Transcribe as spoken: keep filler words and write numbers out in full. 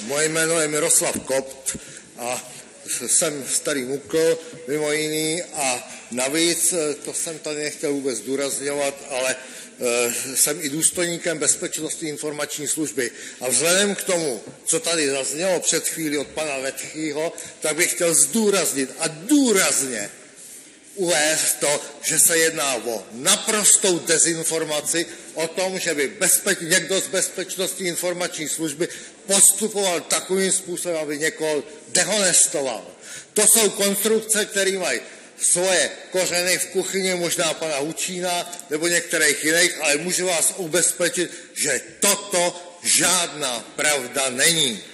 Moje jméno je Miroslav Kopt a jsem starý mukl, mimo jiný, a navíc, to jsem tady nechtěl vůbec zdůrazňovat, ale e, jsem i důstojníkem Bezpečnostní informační služby. A vzhledem k tomu, co tady zaznělo před chvílí od pana Vetchýho, tak bych chtěl zdůraznit a důrazně uvést to, že se jedná o naprostou dezinformaci o tom, že by bezpeč, někdo z Bezpečnostní informační služby postupoval takovým způsobem, aby někoho dehonestoval. To jsou konstrukce, které mají svoje kořeny v kuchyni, možná pana Hučína nebo některých jiných, ale můžu vás ubezpečit, že toto žádná pravda není.